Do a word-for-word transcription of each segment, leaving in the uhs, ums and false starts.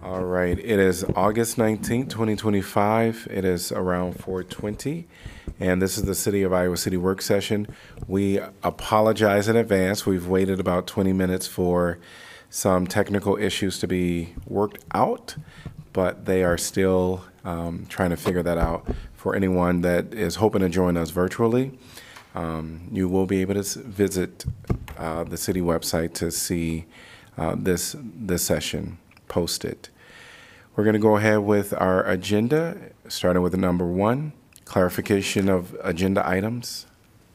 All right, it is August nineteenth, twenty twenty-five. It is around four twenty, and this is the City of Iowa City work session. We apologize in advance. We've waited about twenty minutes for some technical issues to be worked out, but they are still um, trying to figure that out. For anyone that is hoping to join us virtually, um, you will be able to s- visit uh, the city website to see uh, this this session posted. We're going to go ahead with our agenda, starting with number one, clarification of agenda items.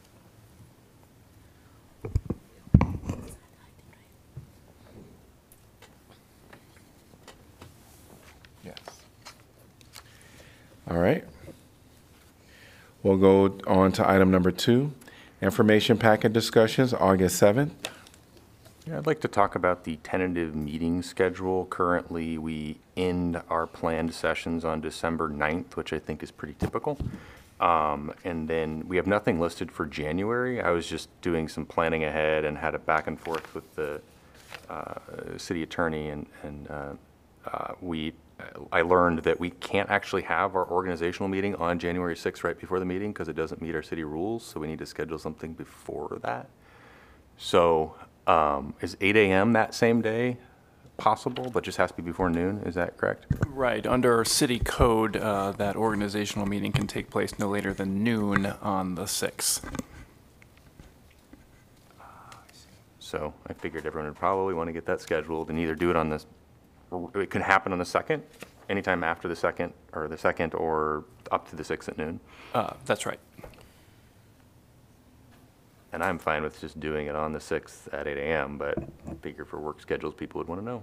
Yes. All right. We'll go on to item number two, information packet discussions, August seventh. Yeah, I'd like to talk about the tentative meeting schedule. Currently, we end our planned sessions on December ninth, which I think is pretty typical. Um, and then we have nothing listed for January. I was just doing some planning ahead and had a back and forth with the uh, city attorney, and, and uh, uh, we, I learned that we can't actually have our organizational meeting on January sixth right before the meeting because it doesn't meet our city rules, so we need to schedule something before that. So um, is eight A M that same day possible, but just has to be before noon? Is that correct? Right. Under our city code, uh, that organizational meeting can take place no later than noon on the sixth. So I figured everyone would probably want to get that scheduled and either do it on this, or it can happen on the second, anytime after the second, or the second, or up to the sixth at noon. Uh, That's right. And I'm fine with just doing it on the sixth at eight A M, but I figure for work schedules, people would want to know.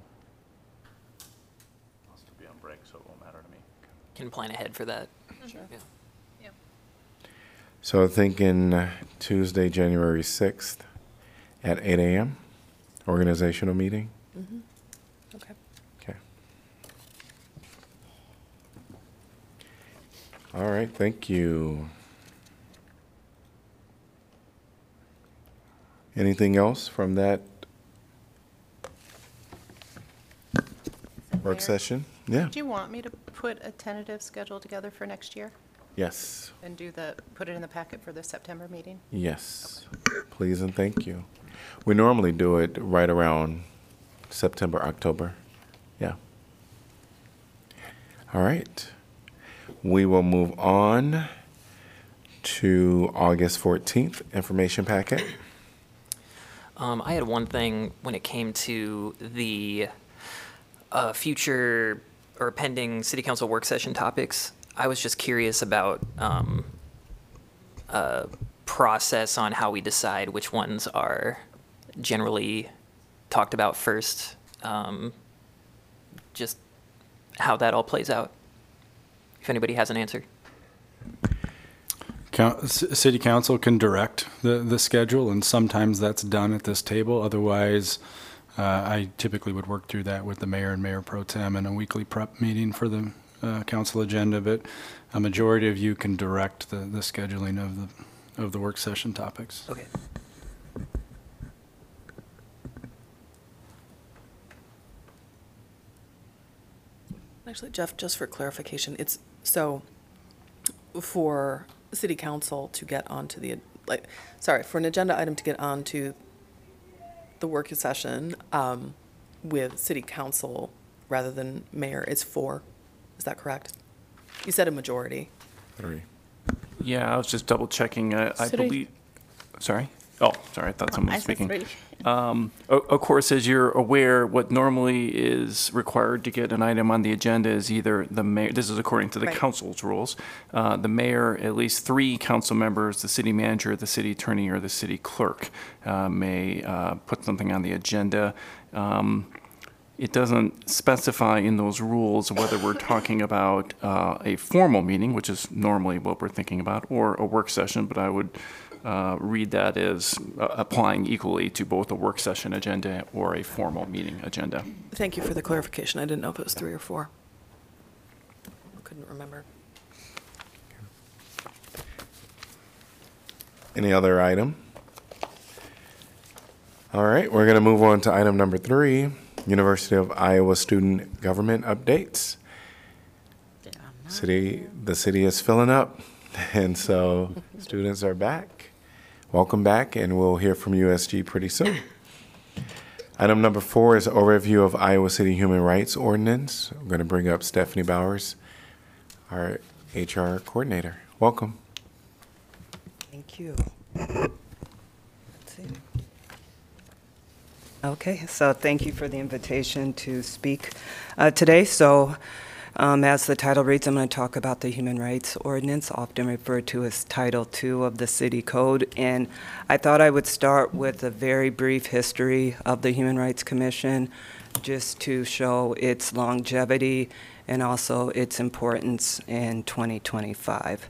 I'll still be on break, so it won't matter to me. Can plan ahead for that. Sure. Yeah. So thinking uh, Tuesday, January sixth at eight A M, organizational meeting. Okay. Okay. All right, thank you. Anything else from that work Mayor? session? Yeah. Do you want me to put a tentative schedule together for next year Yes. and do the, put it in the packet for the September meeting? Yes. Please and thank you. We normally do it right around September, October. Yeah. All right. We will move on to August fourteenth, information packet. Um, I had one thing when it came to the uh, future or pending city council work session topics. I was just curious about um, uh, process on how we decide which ones are generally talked about first. Um, just how that all plays out. If anybody has an answer. Coun- c- City Council can direct the, the schedule, and sometimes that's done at this table. Otherwise, uh, I typically would work through that with the mayor and mayor pro tem in a weekly prep meeting for the uh, council agenda. But a majority of you can direct the, the scheduling of the of the work session topics. Okay. Actually, Jeff, just for clarification, it's, so for city council to get onto the, like, sorry, for an agenda item to get onto the work session um, with city council rather than mayor, it's four. Is that correct? You said a majority. Three. Yeah, I was just double checking. I, I Three. believe, sorry? Oh, sorry, I thought someone I was said speaking. three. Um, o- Of course, as you're aware, what normally is required to get an item on the agenda is either the mayor, this is according to the Right. council's rules, uh, the mayor, at least three council members, the city manager, the city attorney, or the city clerk uh, may uh, put something on the agenda. Um, It doesn't specify in those rules whether we're talking about uh, a formal meeting, which is normally what we're thinking about, or a work session, but I would uh, read that as uh, applying equally to both a work session agenda or a formal meeting agenda. Thank you for the clarification. I didn't know if it was three or four. Couldn't remember. Any other item? All right, we're going to move on to item number three, University of Iowa student government updates. City, the city is filling up, and so students are back. Welcome back, and we'll hear from U S G pretty soon. Item number four is overview of Iowa City Human Rights Ordinance. I'm going to bring up Stephanie Bowers, our H R coordinator. Welcome. Thank you. Let's see. Okay, so thank you for the invitation to speak uh, today. So, um, as the title reads, I'm going to talk about the Human Rights Ordinance, often referred to as Title two of the City Code. And I thought I would start with a very brief history of the Human Rights Commission, just to show its longevity and also its importance in twenty twenty-five.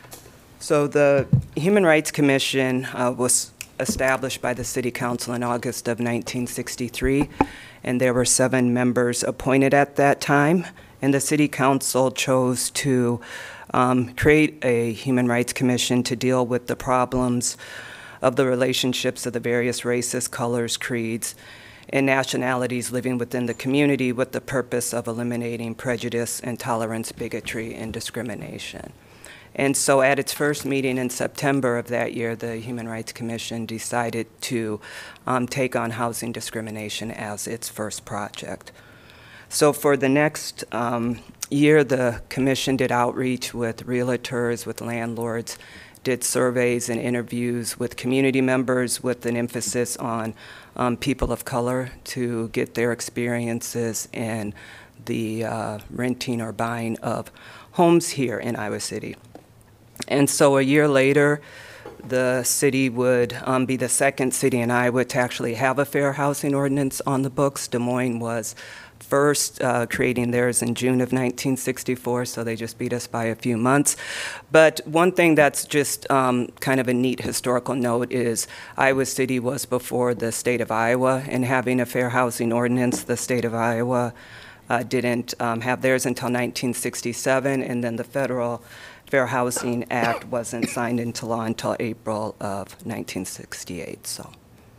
So the Human Rights Commission uh, was established by the City Council in August of nineteen sixty-three, and there were seven members appointed at that time. And the City Council chose to um, create a Human Rights Commission to deal with the problems of the relationships of the various races, colors, creeds, and nationalities living within the community, with the purpose of eliminating prejudice, intolerance, bigotry, and discrimination. And so at its first meeting in September of that year, the Human Rights Commission decided to um, take on housing discrimination as its first project. So for the next um, year, the commission did outreach with realtors, with landlords, did surveys and interviews with community members with an emphasis on um, people of color to get their experiences in the uh, renting or buying of homes here in Iowa City. And so a year later, the city would um, be the second city in Iowa to actually have a fair housing ordinance on the books. Des Moines was first, uh, creating theirs in June of nineteen sixty-four, so they just beat us by a few months. But one thing that's just um, kind of a neat historical note is Iowa City was before the state of Iowa in having a fair housing ordinance. The state of Iowa uh, didn't um, have theirs until nineteen sixty-seven, and then the federal Fair Housing Act wasn't signed into law until April of nineteen sixty-eight. So.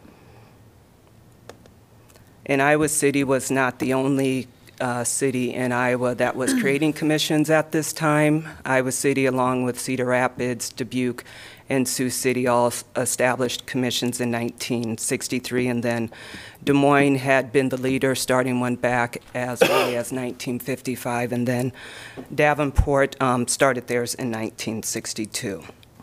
And Iowa City was not the only uh, city in Iowa that was creating commissions at this time. Iowa City, along with Cedar Rapids, Dubuque, and Sioux City, all established commissions in nineteen sixty-three, and then Des Moines had been the leader, starting one back as early as nineteen fifty-five, and then Davenport um, started theirs in nineteen sixty-two.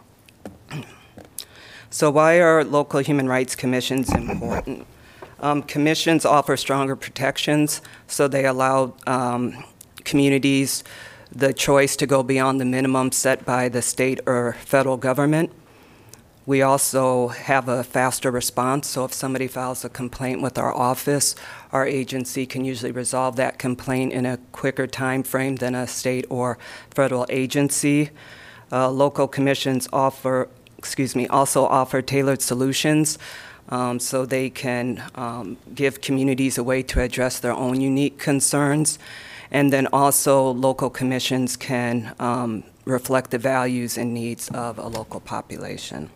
So why are local human rights commissions important? Um, commissions offer stronger protections, so they allow um, communities the choice to go beyond the minimum set by the state or federal government. We also have a faster response, so if somebody files a complaint with our office, our agency can usually resolve that complaint in a quicker time frame than a state or federal agency. Uh, local commissions offer, excuse me, also offer tailored solutions. Um, so they can um, give communities a way to address their own unique concerns. And then also local commissions can um, reflect the values and needs of a local population.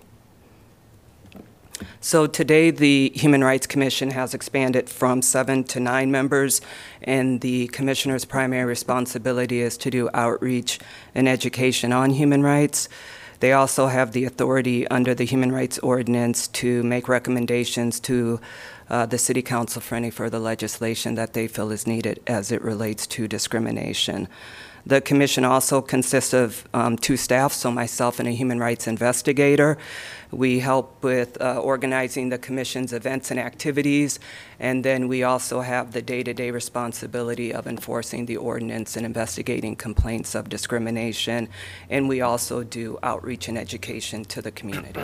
So today the Human Rights Commission has expanded from seven to nine members, and the commissioner's primary responsibility is to do outreach and education on human rights. They also have the authority under the Human Rights Ordinance to make recommendations to uh, the City Council for any further legislation that they feel is needed as it relates to discrimination. The commission also consists of um, two staff, so myself and a human rights investigator. We help with uh, organizing the commission's events and activities, and then we also have the day-to-day responsibility of enforcing the ordinance and investigating complaints of discrimination, and we also do outreach and education to the community.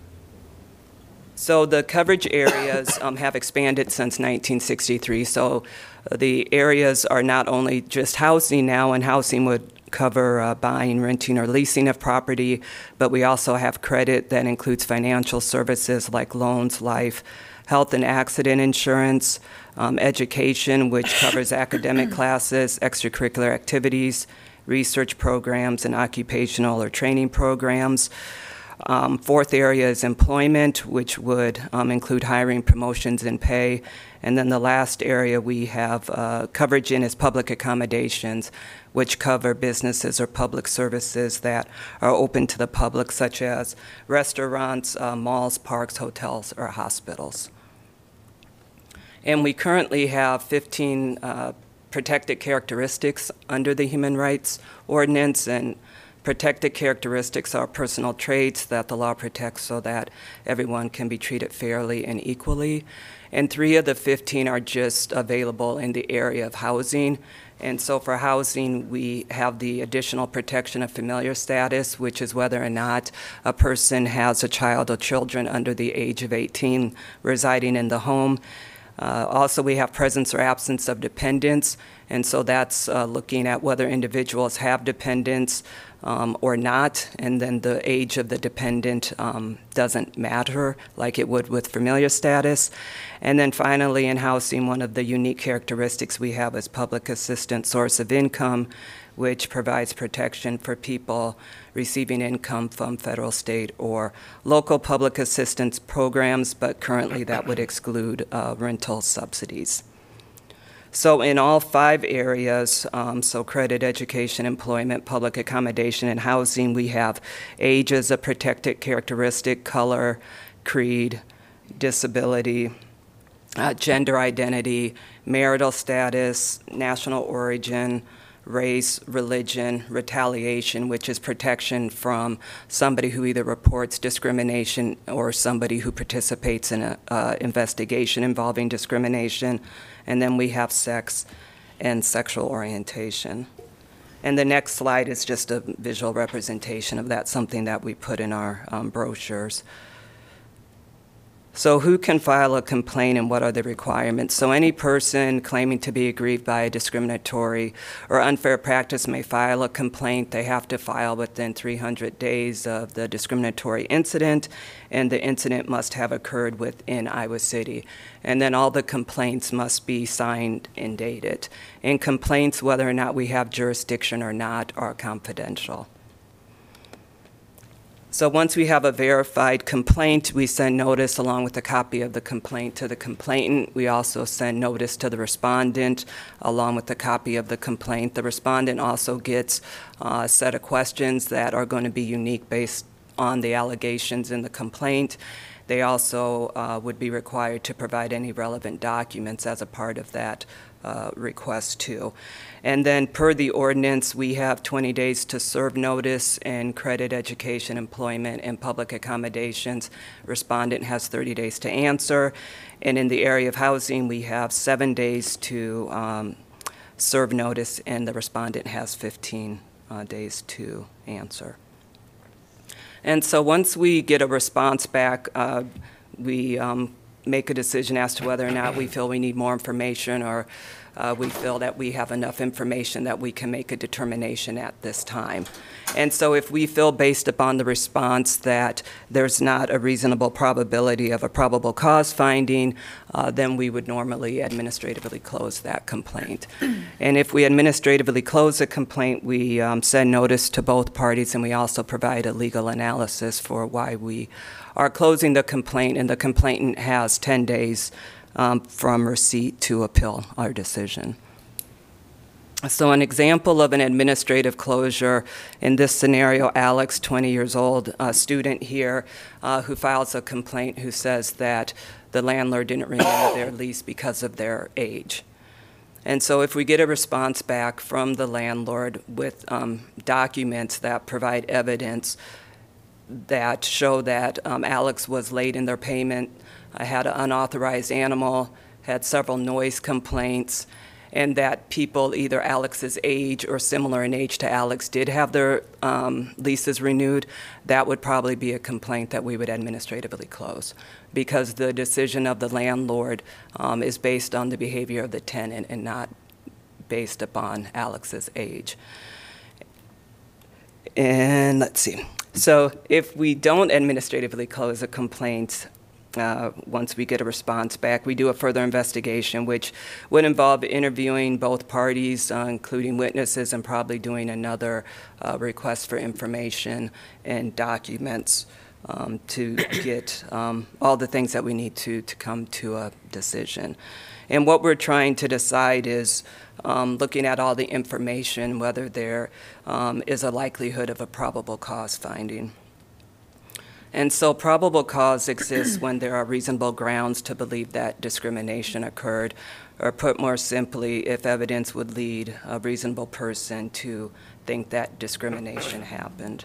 So the coverage areas um, have expanded since nineteen sixty-three. So uh, the areas are not only just housing now, and housing would cover uh, buying, renting, or leasing of property, but we also have credit that includes financial services like loans, life, health and accident insurance, um, education, which covers academic classes, extracurricular activities, research programs, and occupational or training programs. Um, Fourth area is employment, which would um, include hiring, promotions, and pay. And then the last area we have uh, coverage in is public accommodations, which cover businesses or public services that are open to the public, such as restaurants, uh, malls, parks, hotels, or hospitals. And we currently have fifteen uh, protected characteristics under the Human Rights Ordinance, and protected characteristics are personal traits that the law protects so that everyone can be treated fairly and equally. And three of the fifteen are just available in the area of housing. And so for housing, we have the additional protection of familiar status, which is whether or not a person has a child or children under the age of eighteen residing in the home. Uh, also, we have presence or absence of dependents, and so that's uh, looking at whether individuals have dependents um, or not, and then the age of the dependent um, doesn't matter like it would with familiar status. And then finally, in housing, one of the unique characteristics we have is public assistance source of income, which provides protection for people receiving income from federal, state, or local public assistance programs, but currently that would exclude uh, rental subsidies. So in all five areas, um, so credit, education, employment, public accommodation, and housing, we have age as a protected characteristic, color, creed, disability, uh, gender identity, marital status, national origin, race, religion, retaliation, which is protection from somebody who either reports discrimination or somebody who participates in an uh, investigation involving discrimination. And then we have sex and sexual orientation. And the next slide is just a visual representation of that, something that we put in our um, brochures. So who can file a complaint and what are the requirements? So any person claiming to be aggrieved by a discriminatory or unfair practice may file a complaint. They have to file within three hundred days of the discriminatory incident, and the incident must have occurred within Iowa City. And then all the complaints must be signed and dated. And complaints, whether or not we have jurisdiction or not, are confidential. So once we have a verified complaint, we send notice along with a copy of the complaint to the complainant. We also send notice to the respondent along with a copy of the complaint. The respondent also gets uh, a set of questions that are going to be unique based on the allegations in the complaint. They also uh, would be required to provide any relevant documents as a part of that uh, request too. And then per the ordinance, we have twenty days to serve notice in credit, education, employment, and public accommodations. Respondent has thirty days to answer. And in the area of housing, we have seven days to um, serve notice, and the respondent has fifteen uh, days to answer. And so once we get a response back, uh, we um, make a decision as to whether or not we feel we need more information, or uh, we feel that we have enough information that we can make a determination at this time. And so if we feel based upon the response that there's not a reasonable probability of a probable cause finding, uh, then we would normally administratively close that complaint. And if we administratively close a complaint, we um, send notice to both parties, and we also provide a legal analysis for why we are closing the complaint, and the complainant has ten days um, from receipt to appeal our decision. So an example of an administrative closure, in this scenario, Alex, twenty years old, a student here, uh, who files a complaint who says that the landlord didn't renew their lease because of their age. And so if we get a response back from the landlord with um, documents that provide evidence that show that um, Alex was late in their payment, uh, had an unauthorized animal, had several noise complaints, and that people either Alex's age or similar in age to Alex did have their um, leases renewed, that would probably be a complaint that we would administratively close, because the decision of the landlord um, is based on the behavior of the tenant and not based upon Alex's age. And let's see. So if we don't administratively close a complaint, Uh, once we get a response back, we do a further investigation, which would involve interviewing both parties, uh, including witnesses, and probably doing another uh, request for information and documents um, to get um, all the things that we need to to come to a decision. And what we're trying to decide is, um, looking at all the information, whether there um, is a likelihood of a probable cause finding. And so probable cause exists when there are reasonable grounds to believe that discrimination occurred, or put more simply, if evidence would lead a reasonable person to think that discrimination happened.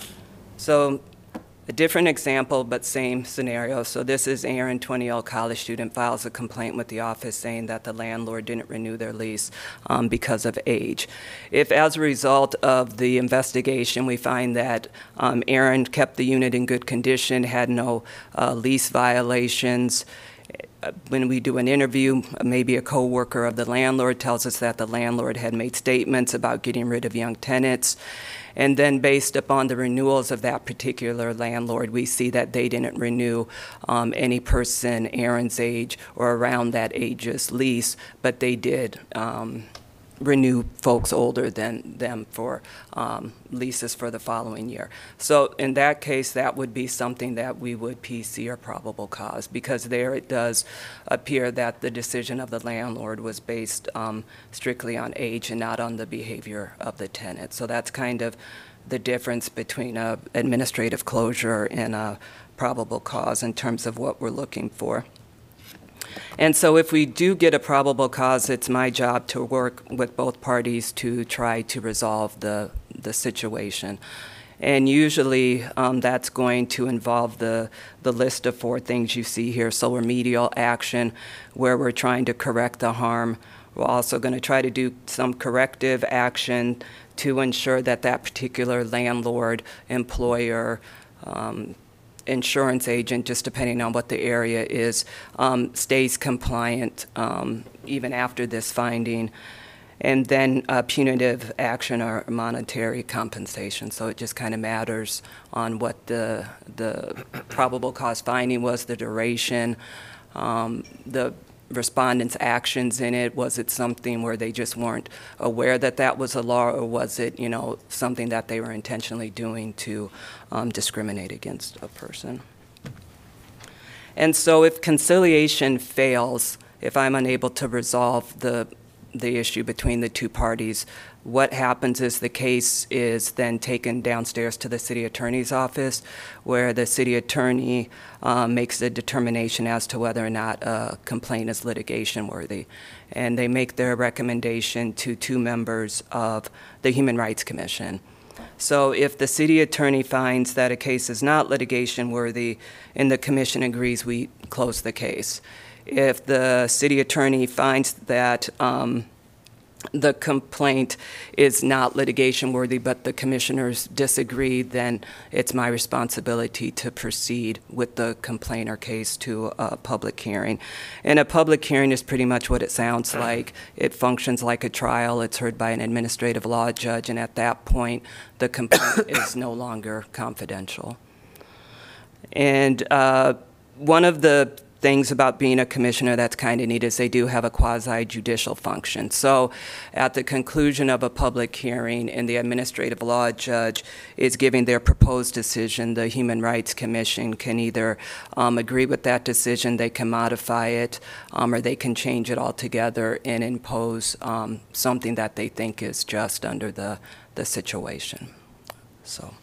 So a different example, but same scenario. So this is Aaron, twenty-year-old college student, files a complaint with the office saying that the landlord didn't renew their lease um, because of age. If as a result of the investigation, we find that um, Aaron kept the unit in good condition, had no uh, lease violations, when we do an interview, maybe a coworker of the landlord tells us that the landlord had made statements about getting rid of young tenants. And then based upon the renewals of that particular landlord, we see that they didn't renew um, any person Aaron's age or around that age's lease, but they did um, renew folks older than them for um, leases for the following year. So in that case, that would be something that we would P C or probable cause, because there it does appear that the decision of the landlord was based um, strictly on age and not on the behavior of the tenant. So that's kind of the difference between a administrative closure and a probable cause in terms of what we're looking for. And so if we do get a probable cause, it's my job to work with both parties to try to resolve the, the situation. And usually um, that's going to involve the, the list of four things you see here. So remedial action, where we're trying to correct the harm. We're also going to try to do some corrective action to ensure that that particular landlord, employer, um, insurance agent, just depending on what the area is, um, stays compliant um, even after this finding. And then uh, punitive action or monetary compensation. So it just kind of matters on what the, the probable cause finding was, the duration, um, the respondents' actions in it. Was it something where they just weren't aware that that was a law, or was it, you know, something that they were intentionally doing to um, discriminate against a person? And so if conciliation fails, if I'm unable to resolve the the issue between the two parties, what happens is the case is then taken downstairs to the city attorney's office, where the city attorney um, makes a determination as to whether or not a complaint is litigation worthy. And they make their recommendation to two members of the Human Rights Commission. So if the city attorney finds that a case is not litigation worthy and the commission agrees, we close the case. If the city attorney finds that um, the complaint is not litigation worthy, but the commissioners disagree, then it's my responsibility to proceed with the complaint or case to a public hearing. And a public hearing is pretty much what it sounds like. It functions like a trial. It's heard by an administrative law judge, and at that point, the complaint is no longer confidential. And uh, one of the things about being a commissioner that's kind of neat is they do have a quasi-judicial function. So at the conclusion of a public hearing and the administrative law judge is giving their proposed decision, the Human Rights Commission can either um, agree with that decision, they can modify it, um, or they can change it altogether and impose um, something that they think is just under the, the situation. So.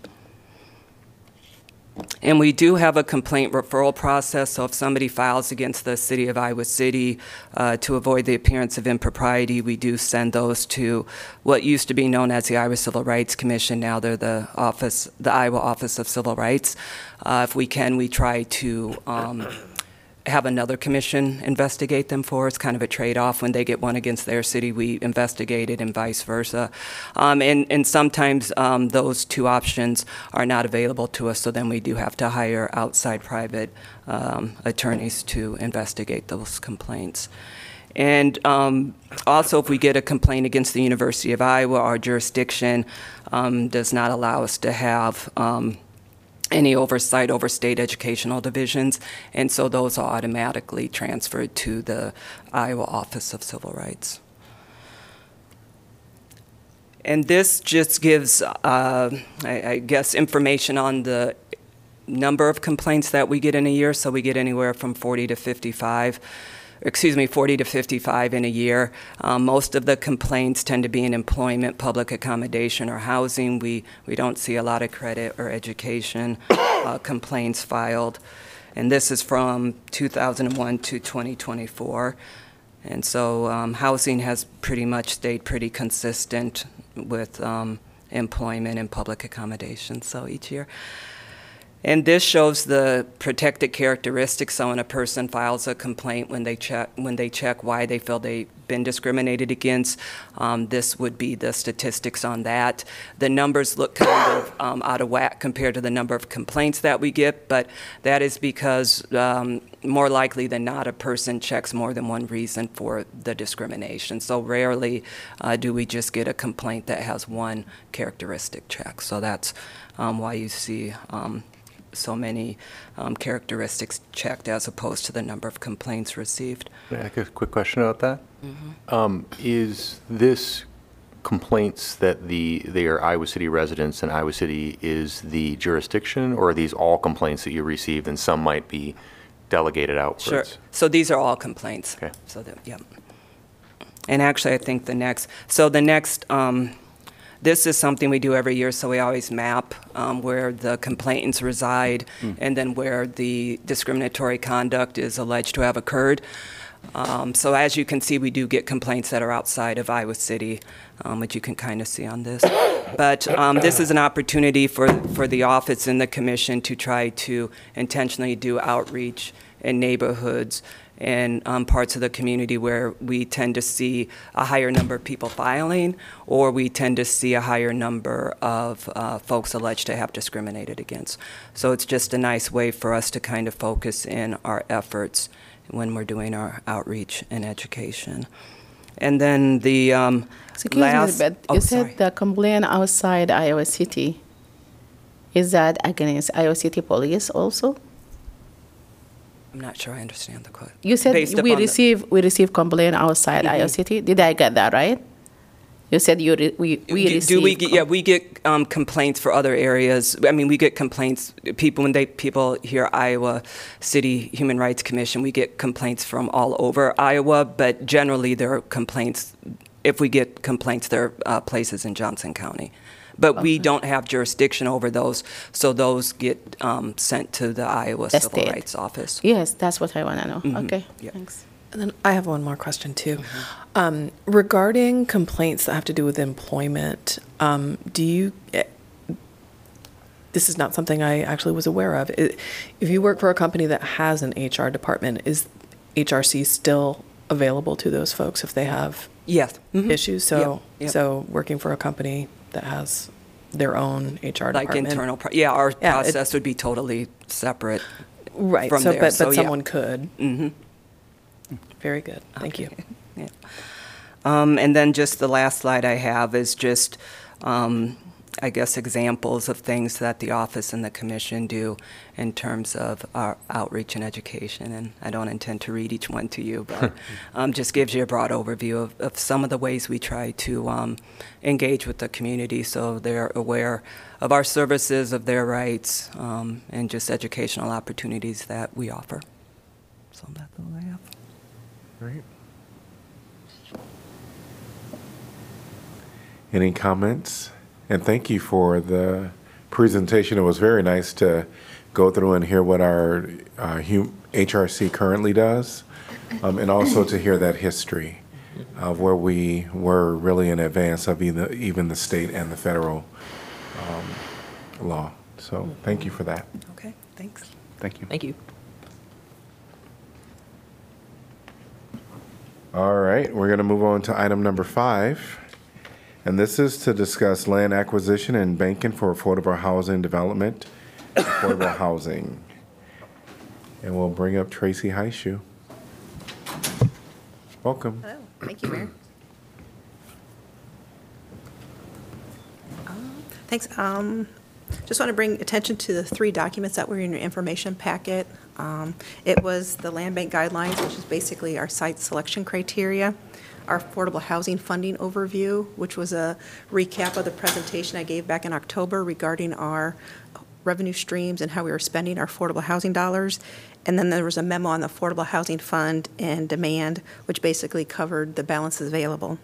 And we do have a complaint referral process, so if somebody files against the City of Iowa City uh, to avoid the appearance of impropriety, we do send those to what used to be known as the Iowa Civil Rights Commission. Now they're the office, the Iowa Office of Civil Rights. Uh, if we can, we try to um, have another commission investigate them for us, kind of a trade-off. When they get one against their city, we investigate it, and vice versa. Um, and, and sometimes um, those two options are not available to us, so then we do have to hire outside private um, attorneys to investigate those complaints. And um, also, if we get a complaint against the University of Iowa, our jurisdiction um, does not allow us to have um, any oversight over state educational divisions, and so those are automatically transferred to the Iowa Office of Civil Rights. And this just gives, uh, I, I guess, information on the number of complaints that we get in a year, so we get anywhere from forty to fifty-five. Excuse me, forty to fifty-five in a year. Um, most of the complaints tend to be in employment, public accommodation, or housing. We, we don't see a lot of credit or education uh, complaints filed. And this is from two thousand one to twenty twenty-four. And so um, housing has pretty much stayed pretty consistent with um, employment and public accommodation, so each year. And this shows the protected characteristics. So when a person files a complaint, when they check when they check why they feel they've been discriminated against, um, this would be the statistics on that. The numbers look kind of um, out of whack compared to the number of complaints that we get, but that is because um, more likely than not, a person checks more than one reason for the discrimination. So rarely uh, do we just get a complaint that has one characteristic check. So that's um, why you see um, so many um, characteristics checked as opposed to the number of complaints received. May I ask a quick question about that? Mm-hmm. Um, is this complaints that the they are Iowa City residents and Iowa City is the jurisdiction, or are these all complaints that you received and some might be delegated outwards? Sure. So these are all complaints. Okay. So that, yeah. And actually, I think the next, so the next, um, this is something we do every year, so we always map um, where the complainants reside Mm. and then where the discriminatory conduct is alleged to have occurred. Um, so as you can see, we do get complaints that are outside of Iowa City, um, which you can kind of see on this. But um, this is an opportunity for, for the office and the commission to try to intentionally do outreach in neighborhoods and um, parts of the community where we tend to see a higher number of people filing, or we tend to see a higher number of uh, folks alleged to have discriminated against. So it's just a nice way for us to kind of focus in our efforts when we're doing our outreach and education. And then the um, Excuse last... me, but oh, you sorry. said the complaint outside Iowa City. Is that against Iowa City Police also? I'm not sure I understand the question. You said Based we upon the- receive we receive complaint outside Mhm. Iowa City. Did I get that right? You said you re, we we do, receive. do we get, com- yeah, we get um, complaints for other areas. I mean, we get complaints, people, when they, people hear Iowa City Human Rights Commission, we get complaints from all over Iowa, but generally there are complaints, if we get complaints, there are uh, places in Johnson County. But we Okay. don't have jurisdiction over those, so those get um, sent to the Iowa The Civil state. Rights Office. Yes, that's what I want to know. Mhm. Okay, Yeah. thanks. And then I have one more question too. Um, regarding complaints that have to do with employment, um, do you, eh, this is not something I actually was aware of. I- If you work for a company that has an H R department, is H R C still available to those folks if they have Yes. Mhm. issues? So, Yep, yep. so working for a company that has their own H R Like department. internal, pro- yeah, our Yeah, it- process would be totally separate. Right, from so, there, but, so but yeah. someone could. Mm-hmm. Very good, thank you. Yeah. Um, and then just the last slide I have is just, um, I guess, examples of things that the office and the commission do in terms of our outreach and education. And I don't intend to read each one to you, but um, just gives you a broad overview of, of some of the ways we try to um, engage with the community so they're aware of our services, of their rights, um, and just educational opportunities that we offer. So that's all I have. Great. Any comments? And thank you for the presentation. It was very nice to go through and hear what our uh, hum- H R C currently does, um, and also to hear that history of where we were really in advance of either, even the state and the federal um, law. So thank you for that. Okay, thanks. Thank you. Thank you. All right, we're going to move on to item number five. And this is to discuss land acquisition and banking for affordable housing development, affordable housing. And we'll bring up Tracy Heishu. Welcome. Hello, thank you, Mayor. Um, Thanks. Um, Just want to bring attention to the three documents that were in your information packet. Um, It was the land bank guidelines, which is basically our site selection criteria, our affordable housing funding overview, which was a recap of the presentation I gave back in October regarding our revenue streams and how we were spending our affordable housing dollars. And then there was a memo on the Affordable Housing Fund and demand, which basically covered the balances available.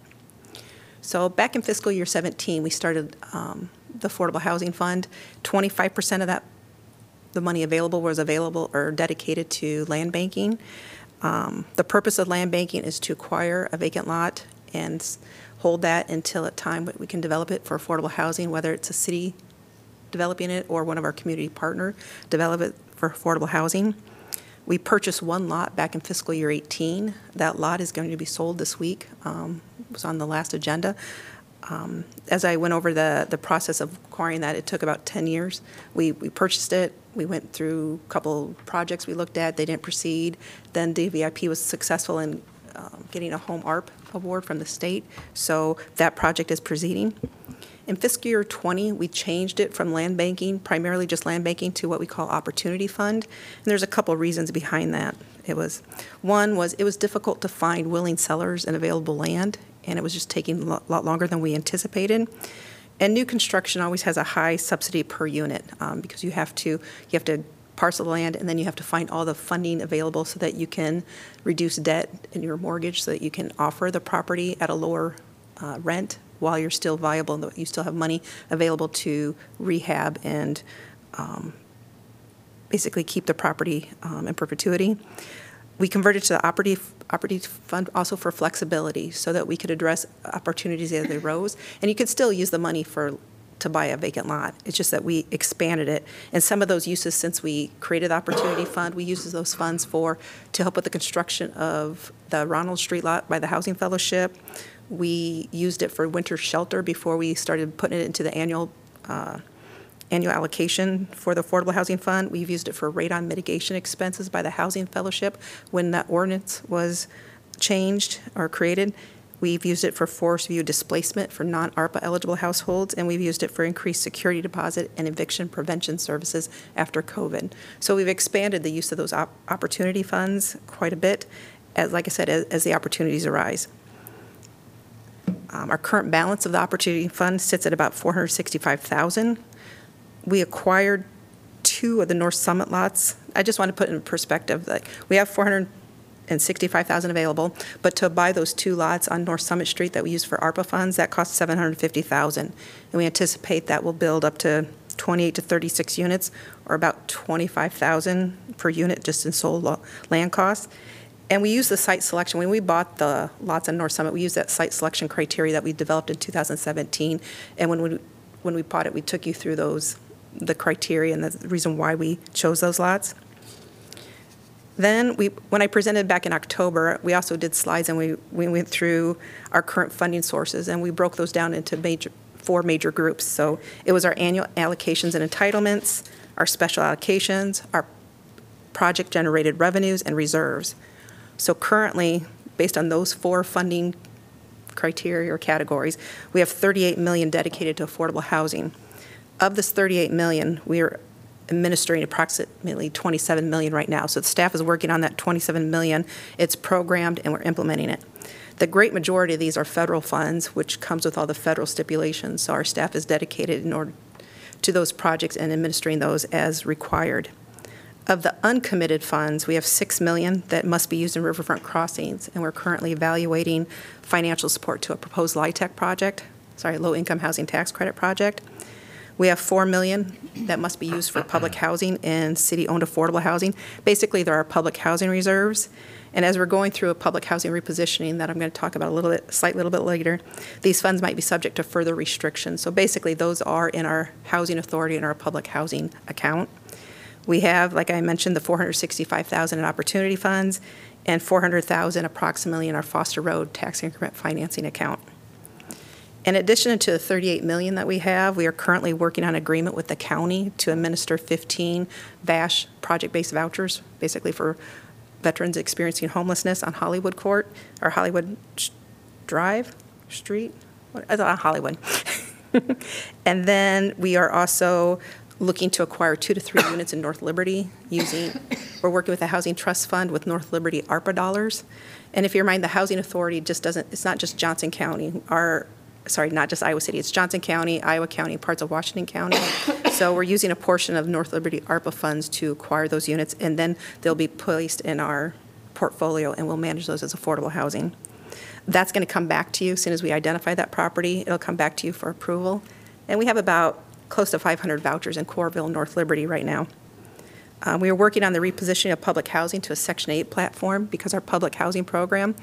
So back in fiscal year seventeen, we started um, the Affordable Housing Fund. twenty-five percent of that, the money available, was available or dedicated to land banking. Um, the purpose of land banking is to acquire a vacant lot and s- hold that until a time that we can develop it for affordable housing, whether it's a city developing it or one of our community partner develop it for affordable housing. We purchased one lot back in fiscal year eighteen. That lot is going to be sold this week. Um, it was on the last agenda. Um, as I went over the, the process of acquiring that, it took about ten years. We, we purchased it. We went through a couple projects we looked at. They didn't proceed. Then D V I P was successful in um, getting a home A R P award from the state. So that project is proceeding. In fiscal year twenty, we changed it from land banking, primarily just land banking, to what we call Opportunity Fund. And there's a couple of reasons behind that. It was, one was it was difficult to find willing sellers and available land, and it was just taking a lot longer than we anticipated. And new construction always has a high subsidy per unit um, because you have to you have to parcel the land, and then you have to find all the funding available so that you can reduce debt in your mortgage, so that you can offer the property at a lower uh, rent while you're still viable and you still have money available to rehab and um, basically keep the property um, in perpetuity. We converted to the operative, operative fund also for flexibility so that we could address opportunities as they arose. And you could still use the money for to buy a vacant lot. It's just that we expanded it. And some of those uses, since we created the Opportunity Fund, we use those funds for to help with the construction of the Ronald Street lot by the Housing Fellowship. We used it for winter shelter before we started putting it into the annual uh, annual allocation for the Affordable Housing Fund. We've used it for radon mitigation expenses by the Housing Fellowship when that ordinance was changed or created. We've used it for forest view displacement for non-A R P A eligible households, and we've used it for increased security deposit and eviction prevention services after COVID. So we've expanded the use of those op- opportunity funds quite a bit, as like I said, as, as the opportunities arise. Um, our current balance of the Opportunity Fund sits at about four hundred sixty-five thousand dollars. We acquired two of the North Summit lots. I just want to put in perspective that we have four hundred sixty-five thousand dollars available, but to buy those two lots on North Summit Street that we use for A R P A funds, that costs seven hundred fifty thousand dollars. And we anticipate that will build up to twenty-eight to thirty-six units, or about twenty-five thousand dollars per unit just in sold lo- land costs. And we use the site selection. When we bought the lots on North Summit, we used that site selection criteria that we developed in two thousand seventeen. And when we, when we bought it, we took you through those, the criteria and the reason why we chose those lots. Then we, when I presented back in October, we also did slides, and we, we went through our current funding sources, and we broke those down into major, four major groups. So it was our annual allocations and entitlements, our special allocations, our project-generated revenues, and reserves. So currently, based on those four funding criteria or categories, we have thirty-eight million dollars dedicated to affordable housing. Of this thirty-eight million dollars, we are administering approximately twenty-seven million dollars right now. So the staff is working on that twenty-seven million dollars. It's programmed, and we're implementing it. The great majority of these are federal funds, which comes with all the federal stipulations. So our staff is dedicated in order to those projects and administering those as required. Of the uncommitted funds, we have six million dollars that must be used in riverfront crossings, and we're currently evaluating financial support to a proposed LIHTC project, sorry, low-income housing tax credit project. We have four million dollars that must be used for public housing and city-owned affordable housing. Basically, there are public housing reserves, and as we're going through a public housing repositioning that I'm going to talk about a little bit, slight little bit later, these funds might be subject to further restrictions. So basically, those are in our housing authority and our public housing account. We have, like I mentioned, the four hundred sixty-five thousand dollars in opportunity funds and four hundred thousand dollars approximately in our Foster Road tax increment financing account. In addition to the thirty-eight million dollars that we have, we are currently working on an agreement with the county to administer fifteen V A S H project-based vouchers, basically for veterans experiencing homelessness on Hollywood Court, or Hollywood Sh- Drive, Street, what, uh, Hollywood. And then we are also looking to acquire two to three units in North Liberty using, we're working with the Housing Trust Fund with North Liberty A R P A dollars. And if you remind, the Housing Authority just doesn't, it's not just Johnson County, our, sorry, not just Iowa City, it's Johnson County, Iowa County, parts of Washington County. So we're using a portion of North Liberty ARPA funds to acquire those units, and then they'll be placed in our portfolio, and we'll manage those as affordable housing. That's going to come back to you as soon as we identify that property. It'll come back to you for approval. And we have about close to five hundred vouchers in Corville, North Liberty right now. Uh, we are working on the repositioning of public housing to a Section eight platform because our public housing program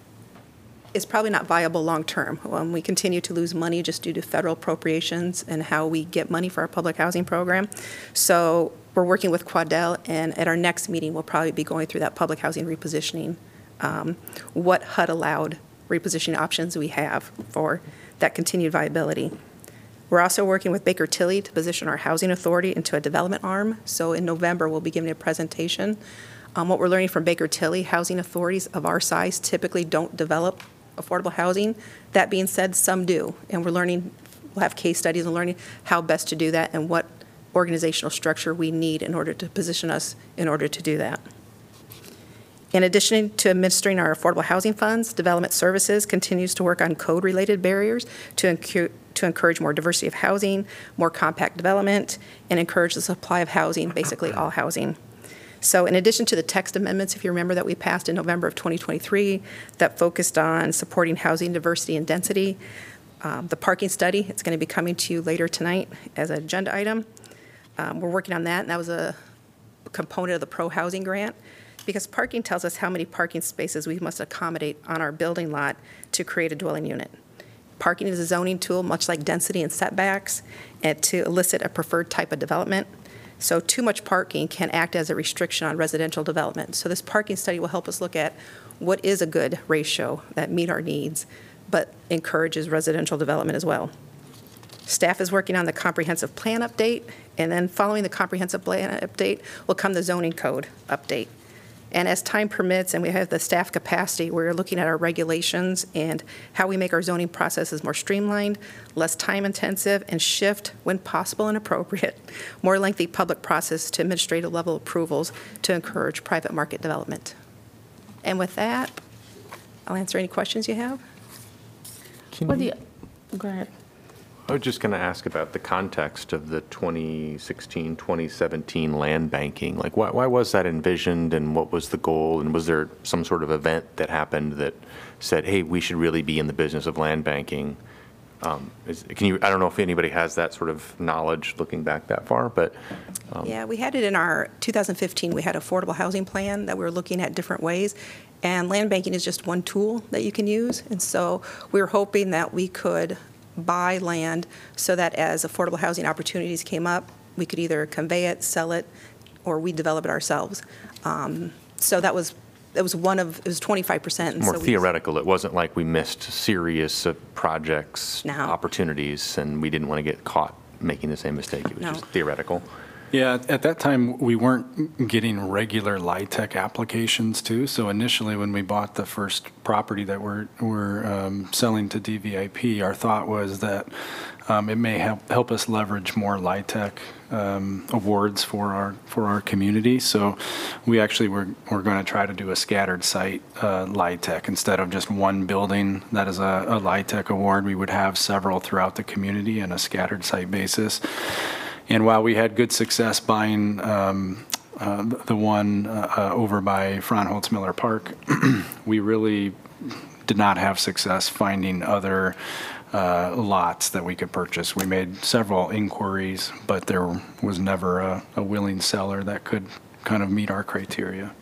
is probably not viable long-term. Um, we continue to lose money just due to federal appropriations and how we get money for our public housing program. So we're working with Quadell, and at our next meeting, we'll probably be going through that public housing repositioning, um, what H U D allowed repositioning options we have for that continued viability. We're also working with Baker Tilly to position our housing authority into a development arm. So in November, we'll be giving a presentation. Um, what we're learning from Baker Tilly, housing authorities of our size typically don't develop affordable housing. That being said, some do. And we're learning, we'll have case studies and learning how best to do that and what organizational structure we need in order to position us in order to do that. In addition to administering our affordable housing funds, Development Services continues to work on code-related barriers to, encu- to encourage more diversity of housing, more compact development, and encourage the supply of housing, basically all housing. So in addition to the text amendments, if you remember, that we passed in November of twenty twenty-three that focused on supporting housing diversity and density, um, the parking study, it's going to be coming to you later tonight as an agenda item. Um, we're working on that, and that was a component of the Pro Housing Grant, because parking tells us how many parking spaces we must accommodate on our building lot to create a dwelling unit. Parking is a zoning tool, much like density and setbacks, and to elicit a preferred type of development. So too much parking can act as a restriction on residential development. So this parking study will help us look at what is a good ratio that meet our needs, but encourages residential development as well. Staff is working on the comprehensive plan update, and then following the comprehensive plan update will come the zoning code update. And as time permits and we have the staff capacity, we're looking at our regulations and how we make our zoning processes more streamlined, less time intensive, and shift, when possible and appropriate, more lengthy public process to administrative level approvals to encourage private market development. And with that, I'll answer any questions you have. What do you, go ahead. I was just going to ask about the context of the twenty sixteen, twenty seventeen land banking. Like, why, why was that envisioned, and what was the goal? And was there some sort of event that happened that said, hey, we should really be in the business of land banking? Um, is, can you, I don't know if anybody has that sort of knowledge looking back that far, but. Um, Yeah, we had it in our two thousand fifteen, we had affordable housing plan that we were looking at different ways. And land banking is just one tool that you can use. And so we were hoping that we could buy land so that as affordable housing opportunities came up, we could either convey it, sell it, or we develop it ourselves. Um, so that was that was one of, it was twenty-five percent. More so we, theoretical. It wasn't like we missed serious uh, projects, No. opportunities, and we didn't want to get caught making the same mistake. It was No. just theoretical. Yeah, at that time, we weren't getting regular LIHTC applications too. So initially, when we bought the first property that we're, we're um, selling to D V I P, our thought was that um, it may help, help us leverage more LIHTC um, awards for our, for our community. So we actually were, we're going to try to do a scattered site uh, LIHTC. Instead of just one building that is a, a LIHTC award, we would have several throughout the community on a scattered site basis. And while we had good success buying um, uh, the one uh, uh, over by Fraunholz Miller Park, we really did not have success finding other uh, lots that we could purchase. We made several inquiries, but there was never a, a willing seller that could kind of meet our criteria.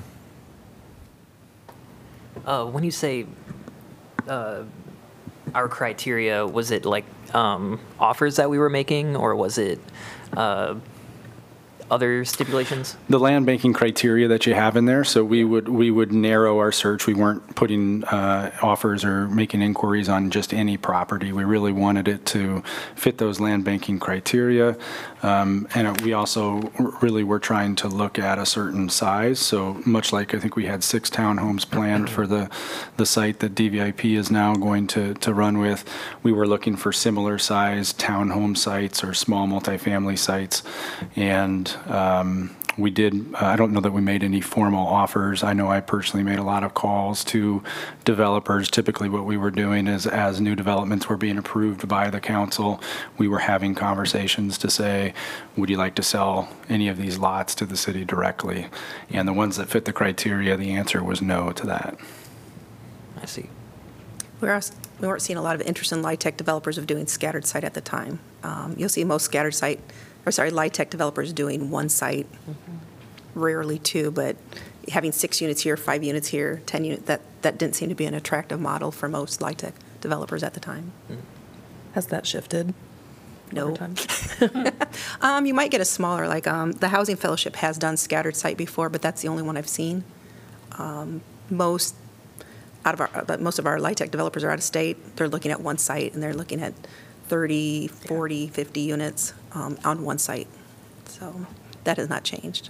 Uh, when you say uh, our criteria, was it like um, offers that we were making, or was it uh, other stipulations? The land banking criteria that you have in there, so we would we would narrow our search. We weren't putting uh, offers or making inquiries on just any property. We really wanted it to fit those land banking criteria, um, and we also really were trying to look at a certain size. So much like I think we had six townhomes planned for the the site that D V I P is now going to to run with, we were looking for similar size townhome sites or small multifamily sites, and Um, We did, uh, I don't know that we made any formal offers. I know I personally made a lot of calls to developers. Typically what we were doing is as new developments were being approved by the council, we were having conversations to say, would you like to sell any of these lots to the city directly? And the ones that fit the criteria, the answer was no to that. I see. We're als- We weren't seeing a lot of interest in LIHTC developers of doing scattered site at the time. Um, You'll see most scattered site, or sorry, LIHTC developers doing one site, rarely two, but having six units here, five units here, ten units, that, that didn't seem to be an attractive model for most LIHTC developers at the time. Has that shifted No. over time? Um, You might get a smaller, like, um, the Housing Fellowship has done scattered site before, but that's the only one I've seen. Um, Most, out of our, but most of our LIHTC developers are out of state. They're looking at one site, and they're looking at thirty, forty, fifty units um, on one site. So that has not changed.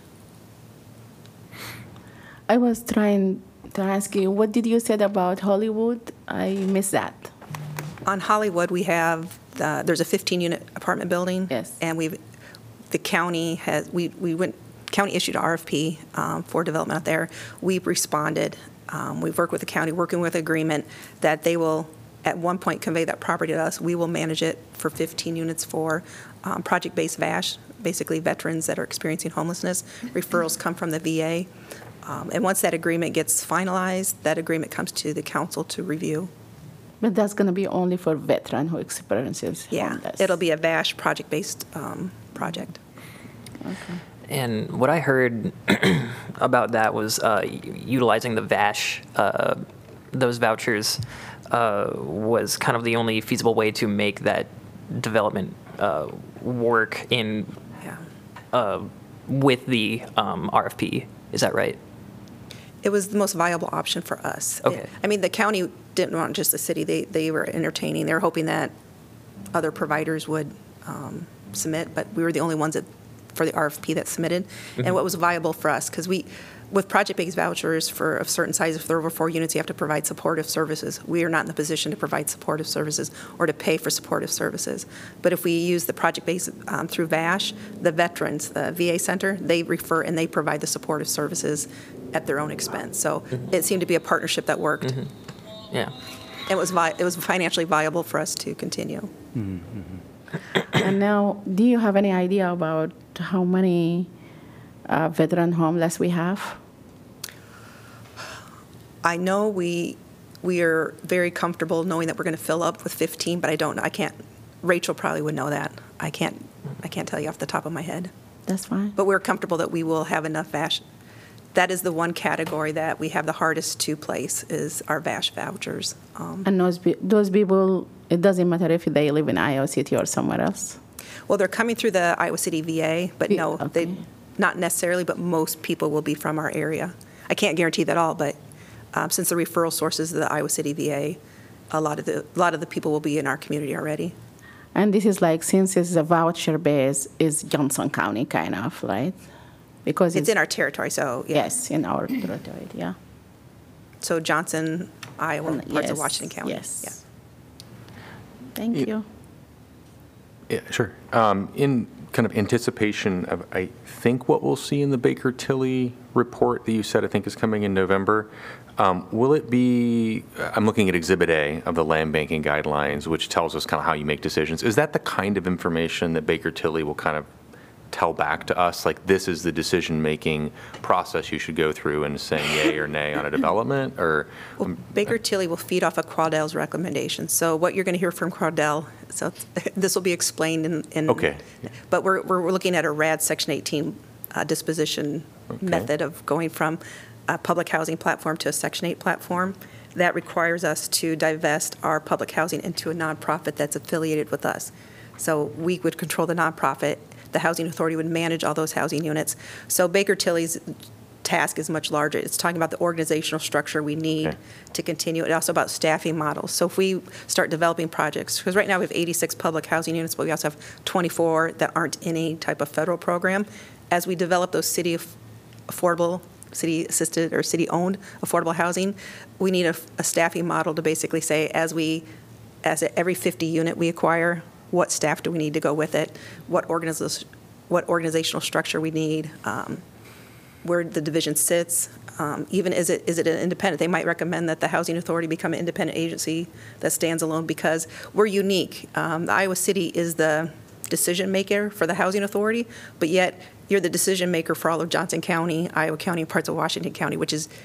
I was trying to ask you, what did you say about Hollywood? I missed that. On Hollywood, we have, uh, there's a fifteen-unit apartment building. Yes. And we've, the county has, we, we went, county issued an R F P um, for development out there. We've responded. Um, We've worked with the county, working with agreement that they will, at one point, convey that property to us. We will manage it for fifteen units for um, project-based V A S H, basically veterans that are experiencing homelessness. Referrals come from the V A. Um, And once that agreement gets finalized, that agreement comes to the council to review. But that's going to be only for veteran who experiences Yeah, homeless. it'll be a V A S H project-based um, project. And what I heard about that was uh, utilizing the V A S H, uh, those vouchers, uh, was kind of the only feasible way to make that development uh, work in Yeah. uh, with the um, R F P. Is that right? It was the most viable option for us. Okay. I mean, the county didn't want just the city. They, they were entertaining, they were hoping that other providers would um, submit, but we were the only ones that, for the R F P that submitted. And what was viable for us, because we, with project-based vouchers for a certain size, if they're over four units, you have to provide supportive services. We are not in the position to provide supportive services or to pay for supportive services. But if we use the project-based um, through V A S H, the veterans, the V A center, they refer and they provide the supportive services at their own expense. So it seemed to be a partnership that worked. Yeah. It was vi- it was financially viable for us to continue. And now, do you have any idea about how many uh, veteran homeless we have? I know we we are very comfortable knowing that we're going to fill up with fifteen, but I don't. I can't. Rachel probably would know that. I can't. I can't tell you off the top of my head. That's fine. But we're comfortable that we will have enough V A S H. That is the one category that we have the hardest to place is our V A S H vouchers. Um, And those, pe- those people, it doesn't matter if they live in Iowa City or somewhere else. well, they're coming through the Iowa City V A, but V- no, okay. they not necessarily. But most people will be from our area. I can't guarantee that all, but um, since the referral sources of the Iowa City V A, a lot of the a lot of the people will be in our community already. And this is like, since it's a voucher base, is Johnson County kind of, right? Because It's in our territory, so yeah. Yes, in our territory, yeah. So Johnson, Iowa, And parts of yes, Washington County. yes. Yeah. Thank Yeah. you. Yeah, sure. Um, In kind of anticipation of, I think, what we'll see in the Baker Tilly report that you said, I think, is coming in November, um, will it be, I'm looking at Exhibit A of the land banking guidelines, which tells us kind of how you make decisions. Is that the kind of information that Baker Tilly will kind of tell back to us, like, this is the decision-making process you should go through in saying yay or nay on a development, or? Well, Baker Tilly will feed off of Crawdell's recommendations. So what you're going to hear from Crawdell, so this will be explained in. in- Okay. But we're, we're looking at a R A D Section eighteen uh, disposition Okay. method of going from a public housing platform to a Section eight platform. That requires us to divest our public housing into a nonprofit that's affiliated with us. So we would control the nonprofit. The Housing Authority would manage all those housing units. So Baker Tilly's task is much larger. It's talking about the organizational structure we need Okay. to continue. It's also about staffing models. So if we start developing projects, because right now we have eighty-six public housing units, but we also have twenty-four that aren't in any type of federal program. As we develop those city aff- affordable, city-assisted or city-owned affordable housing, we need a, a staffing model to basically say, as we, as every fifty unit we acquire, what staff do we need to go with it? What organizational, what organizational structure we need? Um, where the division sits. Um, Even is it, is it an independent? They might recommend that the Housing Authority become an independent agency that stands alone because we're unique. Um, The Iowa City is the decision maker for the Housing Authority, but yet you're the decision maker for all of Johnson County, Iowa County, and parts of Washington County, which is,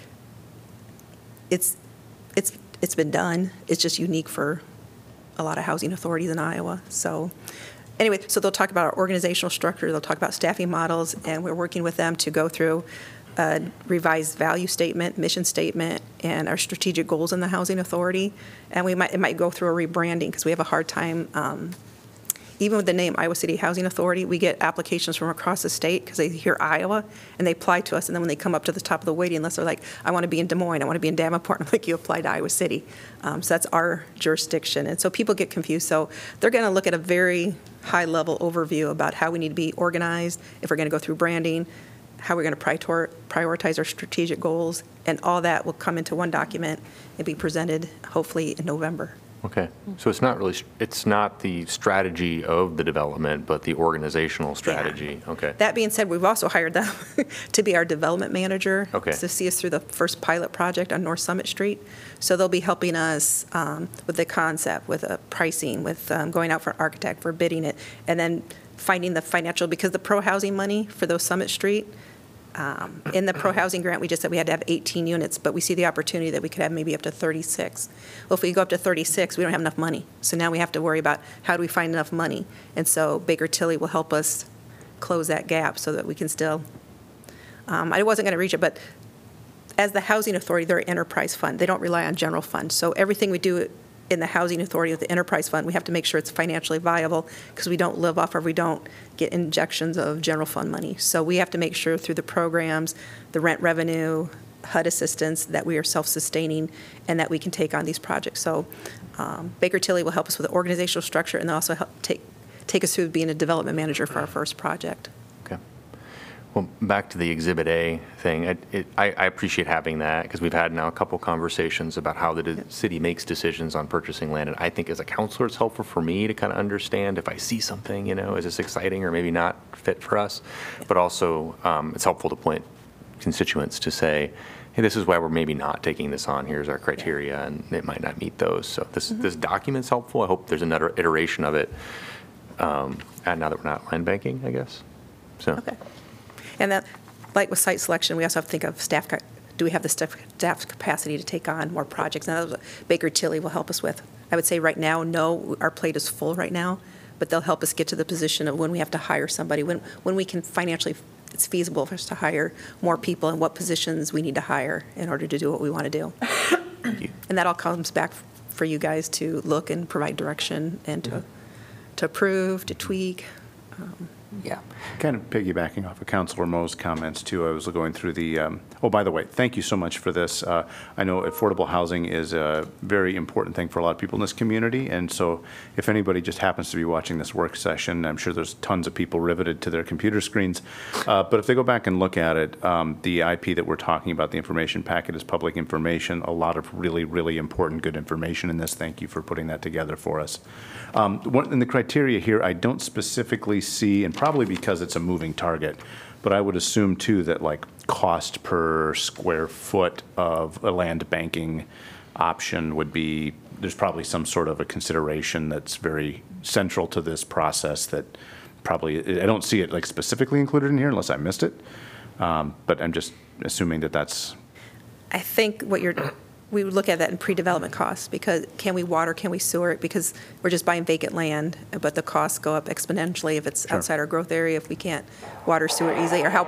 it's, it's, it's been done. It's just unique for a lot of housing authorities in Iowa. So anyway, so they'll talk about our organizational structure, they'll talk about staffing models, and we're working with them to go through a revised value statement, mission statement, and our strategic goals in the Housing Authority. And we might, it might go through a rebranding because we have a hard time, um, even with the name Iowa City Housing Authority, we get applications from across the state because they hear Iowa and they apply to us. And then when they come up to the top of the waiting list, they're like, I want to be in Des Moines, I want to be in Davenport. I'm like, you applied to Iowa City. Um, so that's our jurisdiction. And so people get confused. So they're going to look at a very high level overview about how we need to be organized, if we're going to go through branding, how we're going to prior- prioritize our strategic goals, and all that will come into one document and be presented hopefully in November. Okay, so it's not really, it's not the strategy of the development, but the organizational strategy. Okay. That being said, we've also hired them to be our development manager. Okay. To see us through the first pilot project on North Summit Street. So they'll be helping us um, with the concept, with uh, pricing, with um, going out for an architect, for bidding it, and then finding the financial, because the pro-housing money for those Summit Street, Um, in the pro-housing grant, we just said we had to have eighteen units, but we see the opportunity that we could have maybe up to thirty-six. Well, if we go up to thirty-six, we don't have enough money. So now we have to worry about how do we find enough money? And so Baker Tilly will help us close that gap so that we can still, um, I wasn't going to reach it, but as the Housing Authority, they're an enterprise fund. They don't rely on general fund. So everything we do in the Housing Authority with the enterprise fund, we have to make sure it's financially viable because we don't live off or we don't get injections of general fund money. So we have to make sure through the programs, the rent revenue, H U D assistance, that we are self-sustaining and that we can take on these projects. So um, Baker Tilly will help us with the organizational structure and also help take, take us through being a development manager for our first project. Okay. Well, back to the Exhibit A thing, it, it, I, I appreciate having that because we've had now a couple conversations about how the de- city makes decisions on purchasing land. And I think as a counselor, it's helpful for me to kind of understand if I see something, you know, is this exciting or maybe not fit for us? But also, um, it's helpful to point constituents to say, hey, this is why we're maybe not taking this on. Here's our criteria, and it might not meet those. So this, mm-hmm. this document's helpful. I hope there's another iteration of it. Um, and now that we're not land banking, I guess. So. Okay. And that, like with site selection, we also have to think of staff, do we have the staff, staff capacity to take on more projects? And that's what Baker Tilly will help us with. I would say right now, no, our plate is full right now, but they'll help us get to the position of when we have to hire somebody, when, when we can financially, it's feasible for us to hire more people and what positions we need to hire in order to do what we want to do. Thank you. And that all comes back for you guys to look and provide direction and to, mm-hmm. to approve, to tweak. Um, Yeah. Kind of piggybacking off of Councilor Mo's comments too, I was going through the, um, oh, by the way, thank you so much for this. Uh, I know affordable housing is a very important thing for a lot of people in this community, and so if anybody just happens to be watching this work session, I'm sure there's tons of people riveted to their computer screens, uh, but if they go back and look at it, um, the I P that we're talking about, the information packet, is public information, a lot of really, really important, good information in this. Thank you for putting that together for us. Um, one, in the criteria here, I don't specifically see, and probably because it's a moving target, but I would assume too that like cost per square foot of a land banking option would be, there's probably some sort of a consideration that's very central to this process that probably, I don't see it like specifically included in here unless I missed it. Um, but I'm just assuming that that's. I think what you're, we would look at that in pre-development costs, because can we water, can we sewer it? Because we're just buying vacant land, but the costs go up exponentially if it's Sure. outside our growth area, if we can't water, sewer easily, or how,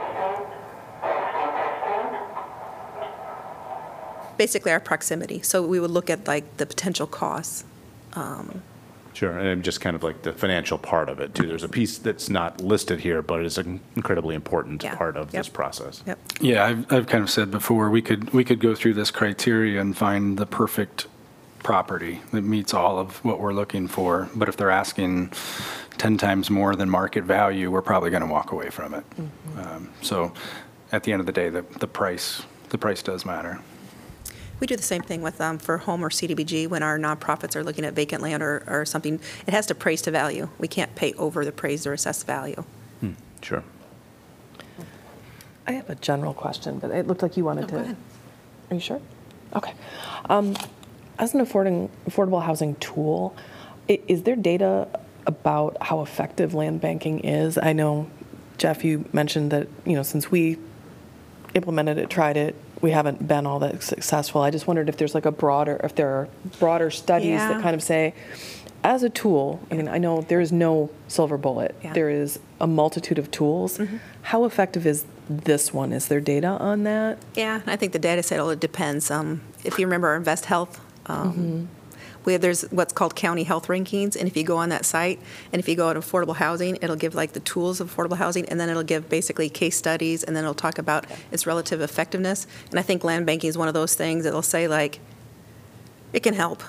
basically our proximity. So we would look at like the potential costs. Um, Sure, and just kind of like the financial part of it too. There's a piece that's not listed here, but it is an incredibly important Yeah. part of Yep. this process. Yep. Yeah, I've, I've kind of said before, we could, we could go through this criteria and find the perfect property that meets all of what we're looking for. But if they're asking ten times more than market value, we're probably going to walk away from it. Mm-hmm. Um, So at the end of the day, the, the price, the price does matter. We do the same thing with, um, for home or C D B G, when our nonprofits are looking at vacant land or, or something, it has to praise to value. We can't pay over the appraised or assessed value. Hmm, Sure. I have a general question, but it looked like you wanted No, to. go ahead. Are you sure? Okay. Um, as an affording, affordable housing tool, i- is there data about how effective land banking is? I know, Jeff, you mentioned that, you know, since we implemented it, tried it, we haven't been all that successful. I just wondered if there's like a broader, if there are broader studies that Yeah. kind of say, as a tool, I mean, I know there is no silver bullet. Yeah. There is a multitude of tools. How effective is this one? Is there data on that? Yeah, I think the data set, well, it depends. Um, If you remember our Invest Health, um, we have, there's what's called county health rankings, and if you go on that site, and if you go on affordable housing, it'll give like the tools of affordable housing, and then it'll give basically case studies, and then it'll talk about its relative effectiveness. And I think land banking is one of those things that'll say like, it can help.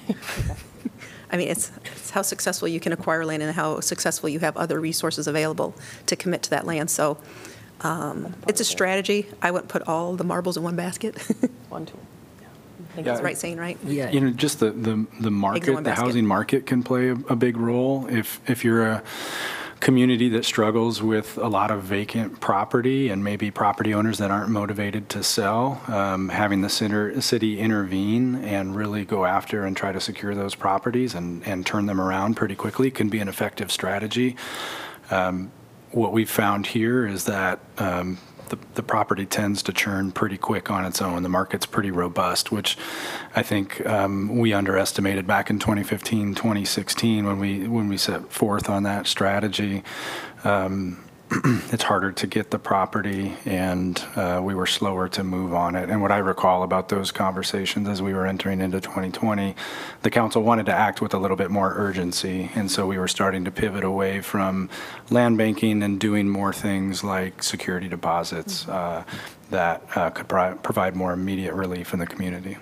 I mean, it's, it's how successful you can acquire land and how successful you have other resources available to commit to that land. So um, it's a strategy. I wouldn't put all the marbles in one basket. One tool. I think that's the right saying, right? You know, just the, the, the market, one the basket. housing market can play a, a big role. If, if you're a community that struggles with a lot of vacant property and maybe property owners that aren't motivated to sell, um, having the center, city intervene and really go after and try to secure those properties and, and turn them around pretty quickly can be an effective strategy. Um, what we've found here is that um, the, the property tends to churn pretty quick on its own. The market's pretty robust, which I think um, we underestimated back in twenty fifteen, twenty sixteen when we when we set forth on that strategy. Um, it's harder to get the property, and uh, we were slower to move on it. And what I recall about those conversations as we were entering into twenty twenty, the council wanted to act with a little bit more urgency, and so we were starting to pivot away from land banking and doing more things like security deposits uh, that uh, could pro- provide more immediate relief in the community.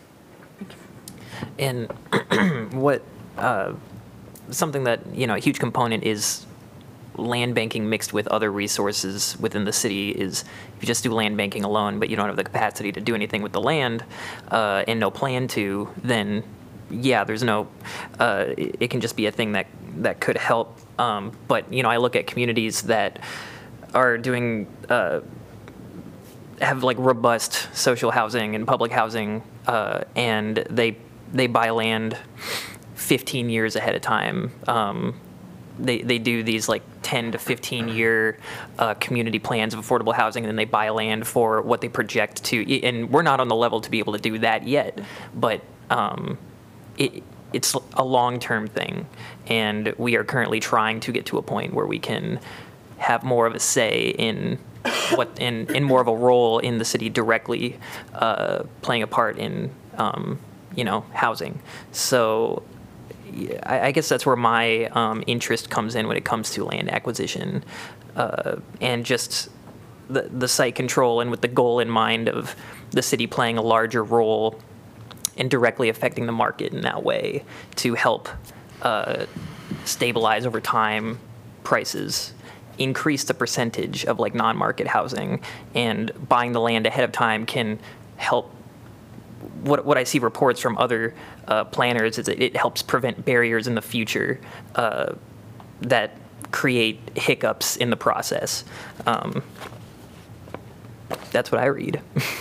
And what, uh, something that, you know, a huge component is land banking mixed with other resources within the city is if you just do land banking alone, but you don't have the capacity to do anything with the land uh, and no plan to, then yeah, there's no, uh, it, it can just be a thing that, that could help. Um, but, you know, I look at communities that are doing, uh, have like robust social housing and public housing, uh, and they, they buy land fifteen years ahead of time. Um, They, they do these like ten to fifteen year uh, community plans of affordable housing, and then they buy land for what they project to. And we're not on the level to be able to do that yet, but um, it, it's a long-term thing. And we are currently trying to get to a point where we can have more of a say in what, in, in more of a role in the city directly uh, playing a part in, um, you know, housing. So I guess that's where my um, interest comes in when it comes to land acquisition uh, and just the, the site control, and with the goal in mind of the city playing a larger role and directly affecting the market in that way to help uh, stabilize over time prices, increase the percentage of like non-market housing, and buying the land ahead of time can help. What, what I see reports from other uh, planners is that it helps prevent barriers in the future uh, that create hiccups in the process. Um, that's what I read.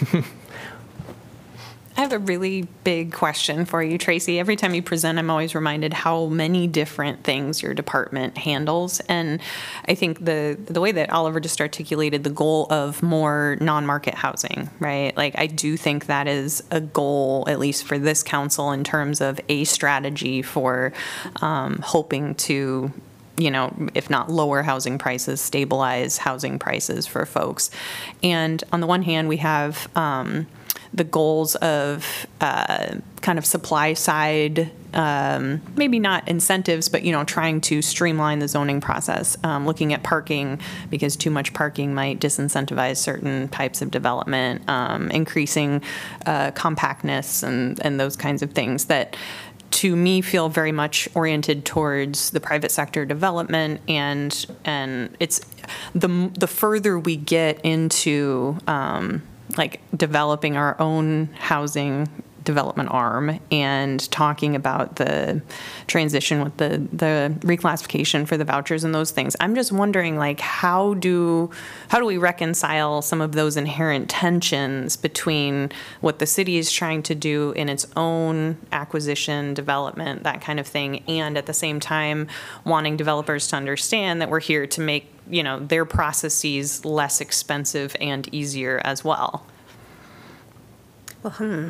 I have a really big question for you, Tracy. Every time you present, I'm always reminded how many different things your department handles. And I think the the way that Oliver just articulated the goal of more non-market housing, right? Like, I do think that is a goal, at least for this council, in terms of a strategy for um, hoping to, you know, if not lower housing prices, stabilize housing prices for folks. And on the one hand, we have um, the goals of uh, kind of supply side, um, maybe not incentives, but, you know, trying to streamline the zoning process, um, looking at parking, because too much parking might disincentivize certain types of development, um, increasing uh, compactness and, and those kinds of things that, to me, feel very much oriented towards the private sector development, and and it's the the further we get into um, like developing our own housing development arm and talking about the transition with the, the reclassification for the vouchers and those things. I'm just wondering, like, how do, how do we reconcile some of those inherent tensions between what the city is trying to do in its own acquisition, development, that kind of thing, and at the same time wanting developers to understand that we're here to make, you know, their processes less expensive and easier as well? Well, hmm.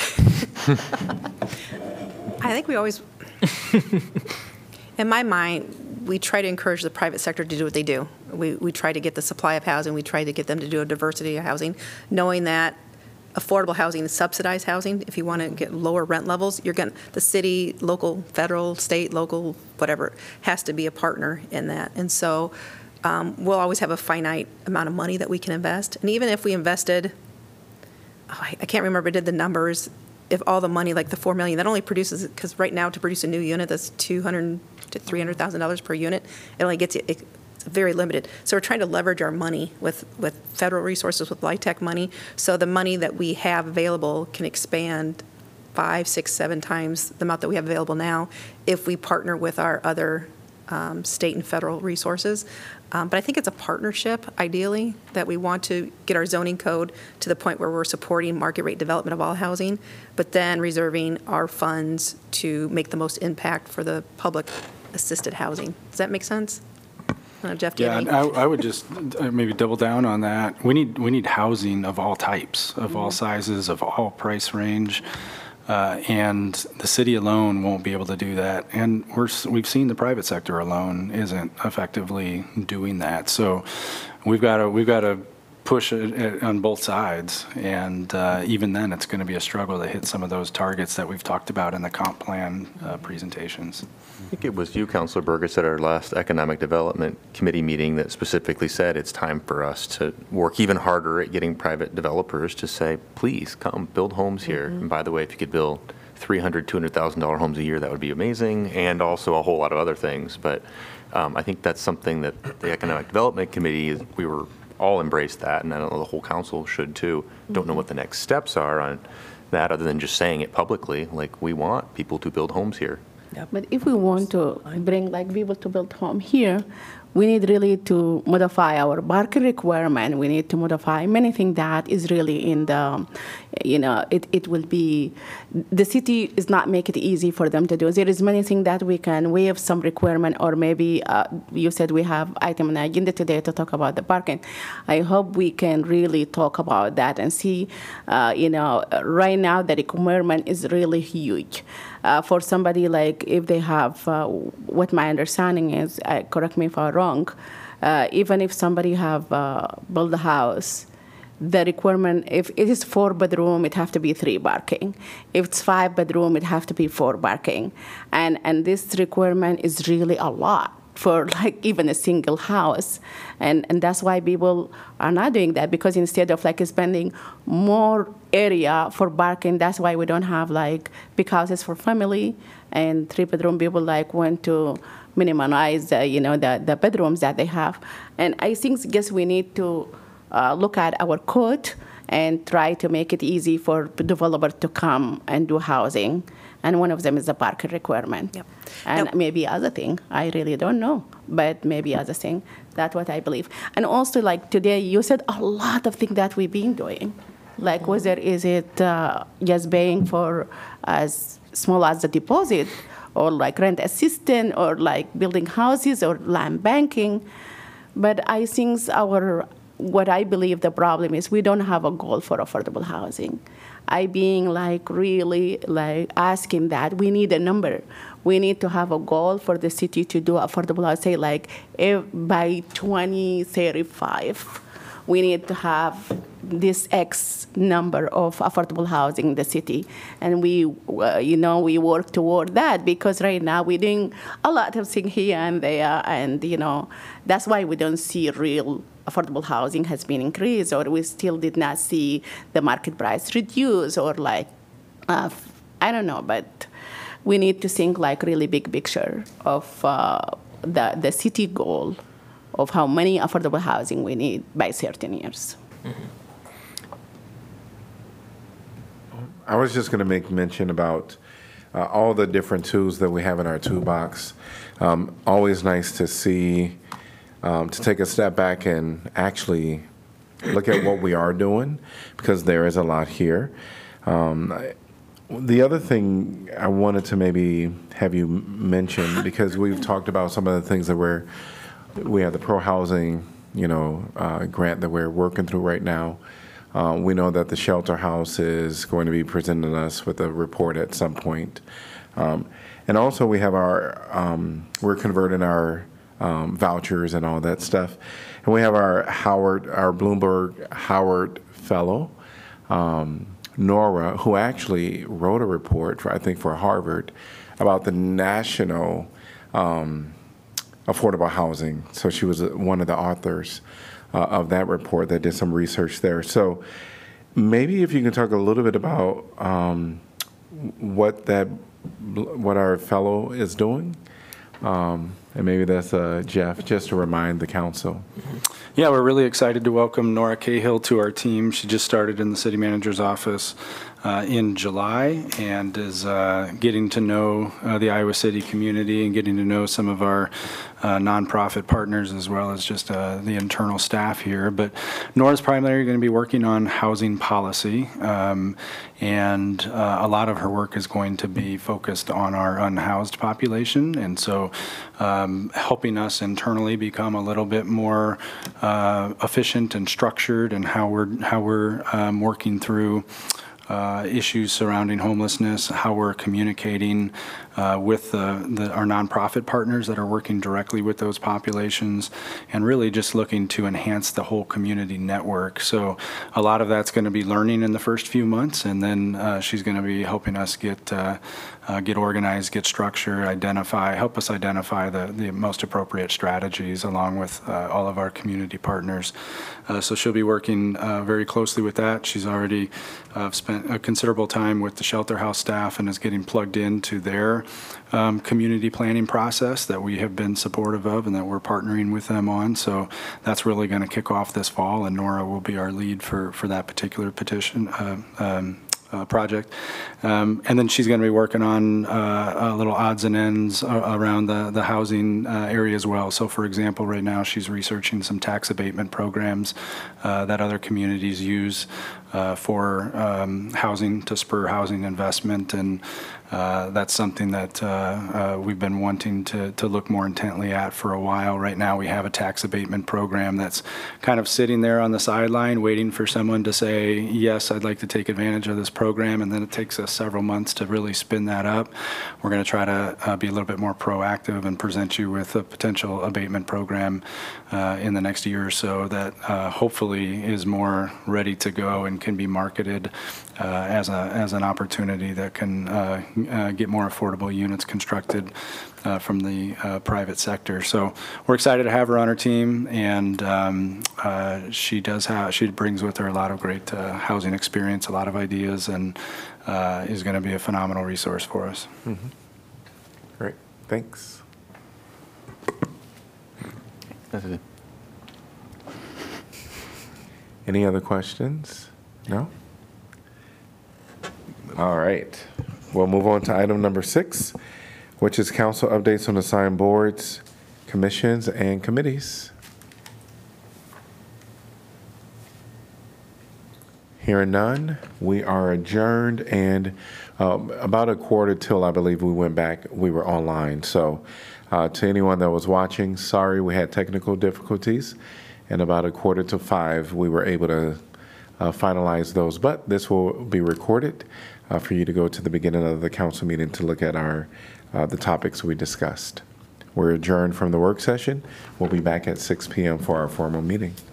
I think we always, in my mind, we try to encourage the private sector to do what they do. We, we try to get the supply of housing. We try to get them to do a diversity of housing, knowing that affordable housing is subsidized housing. If you want to get lower rent levels, you're going the city, local, federal, state, local, whatever, has to be a partner in that. And so um, we'll always have a finite amount of money that we can invest. And even if we invested, oh, I, I can't remember, I did the numbers, if all the money, like the four million, that only produces, because right now to produce a new unit, that's two hundred to three hundred thousand dollars per unit. It only gets you, it, it's very limited. So we're trying to leverage our money with, with federal resources, with LIHTC money, so the money that we have available can expand five, six, seven times the amount that we have available now if we partner with our other um, state and federal resources. Um, but I think it's a partnership, ideally, that we want to get our zoning code to the point where we're supporting market rate development of all housing, but then reserving our funds to make the most impact for the public assisted housing. Does that make sense? Uh, Jeff, do you Yeah, have and any? I, I would just uh, maybe double down on that. We need, we need housing of all types, of all sizes, of all price range. Uh, and the city alone won't be able to do that. And we're, s- we've seen the private sector alone isn't effectively doing that. So we've got to, we've got to push it, it on both sides. And uh, even then, it's going to be a struggle to hit some of those targets that we've talked about in the comp plan uh, presentations. I think it was you, Councilor Burgess, at our last Economic Development Committee meeting that specifically said it's time for us to work even harder at getting private developers to say, please come build homes here. And by the way, if you could build three hundred thousand dollars, two hundred thousand dollars homes a year, that would be amazing, and also a whole lot of other things. But um, I think that's something that the Economic Development Committee, is, we were all embraced that, and I know the whole council should too. Don't know what the next steps are on that other than just saying it publicly, like we want people to build homes here. But if we want to bring like people to build home here, we need really to modify our parking requirement. We need to modify many things that is really in the, you know, it, it will be, the city is not make it easy for them to do. There is many things that we can waive some requirement, or maybe uh, you said we have item on the agenda today to talk about the parking. I hope we can really talk about that and see, uh, you know, right now the requirement is really huge. Uh, for somebody like if they have, uh, what my understanding is, uh, correct me if I'm wrong, uh, even if somebody have uh, built a house, the requirement, if it is four bedroom, it have to be three parking. If it's five bedroom, it have to be four parking. And, and this requirement is really a lot for like even a single house. And, and that's why people are not doing that, because instead of like spending more area for parking, that's why we don't have like big houses for family and three bedroom. People like want to minimize, uh, you know, the, the bedrooms that they have. And I think, guess we need to uh, look at our code and try to make it easy for developers to come and do housing. And one of them is the parking requirement. Yep. And Now- maybe other thing, I really don't know, but maybe other thing. That's what I believe. And also, like today, you said a lot of things that we've been doing. Like whether is it uh, just paying for as small as the deposit, or like rent assistance, or like building houses, or land banking. But I think our, what I believe the problem is we don't have a goal for affordable housing. I being like really like asking that we need a number. We need to have a goal for the city to do affordable housing. Say like if by twenty thirty-five, we need to have this X number of affordable housing in the city. And we, uh, you know, we work toward that, because right now we're doing a lot of things here and there, and, you know, that's why we don't see real affordable housing has been increased, or we still did not see the market price reduce, or like, uh, I don't know, but we need to think like really big picture of uh, the, the city goal of how many affordable housing we need by certain years. Mm-hmm. I was just going to make mention about uh, all the different tools that we have in our toolbox. Um, always nice to see, um, to take a step back and actually look at what we are doing, because there is a lot here. Um, I- the other thing I wanted to maybe have you mention, because we've talked about some of the things that we're, we have the pro housing, you know, uh, grant that we're working through right now. Uh, we know that the shelter house is going to be presenting us with a report at some point. Um, and also we have our, um, we're converting our um, vouchers and all that stuff. And we have our Howard, our Bloomberg Howard Fellow, um, Nora, who actually wrote a report, for, I think for Harvard, about the national um, affordable housing. So she was one of the authors uh, of that report that did some research there. So maybe if you can talk a little bit about um, what that, what our fellow is doing. Um, and maybe that's uh, Jeff, just to remind the council. Yeah, we're really excited to welcome Nora Cahill to our team. She just started in the city manager's office uh, in July and is uh, getting to know uh, the Iowa City community and getting to know some of our uh, nonprofit partners, as well as just uh, the internal staff here. But Nora's primarily going to be working on housing policy, um, and uh, a lot of her work is going to be focused on our unhoused population, and so um, helping us internally become a little bit more uh, efficient and structured, and how we're how we're um, working through Uh, issues surrounding homelessness, how we're communicating uh, with the, the, our nonprofit partners that are working directly with those populations, and really just looking to enhance the whole community network. So a lot of that's going to be learning in the first few months, and then uh, she's going to be helping us get uh, uh, get organized, get structured, identify, help us identify the, the most appropriate strategies along with uh, all of our community partners. Uh, so she'll be working uh, very closely with that. She's already uh, spent a considerable time with the shelter house staff and is getting plugged into their um, community planning process that we have been supportive of and that we're partnering with them on. So that's really going to kick off this fall, and Nora will be our lead for, for that particular petition. Uh, um, Uh, project. Um, and then she's going to be working on uh, uh, little odds and ends uh, around the, the housing uh, area as well. So for example, right now she's researching some tax abatement programs uh, that other communities use uh, for um, housing, to spur housing investment. And uh, that's something that uh, uh, we've been wanting to, to look more intently at for a while. Right now we have a tax abatement program that's kind of sitting there on the sideline waiting for someone to say, yes, I'd like to take advantage of this program, and then it takes us several months to really spin that up. We're going to try to uh, be a little bit more proactive and present you with a potential abatement program uh, in the next year or so that uh, hopefully is more ready to go and can be marketed uh, as a as an opportunity that can uh, uh, get more affordable units constructed uh, from the uh, private sector. So we're excited to have her on our team, and um, uh, she does have she brings with her a lot of great uh, housing experience, a lot of ideas, and uh, is going to be a phenomenal resource for us. Mm-hmm. Great, thanks. That's it. Any other questions? No? All right. We'll move on to item number six, which is council updates on assigned boards, commissions, and committees. Hearing none, we are adjourned, and um, about a quarter till I believe we went back, we were online. So uh, to anyone that was watching, sorry we had technical difficulties, and about a quarter to five we were able to uh, finalize those. But this will be recorded uh, for you to go to the beginning of the council meeting to look at our uh, the topics we discussed. We're adjourned from the work session. We'll be back at six p m for our formal meeting.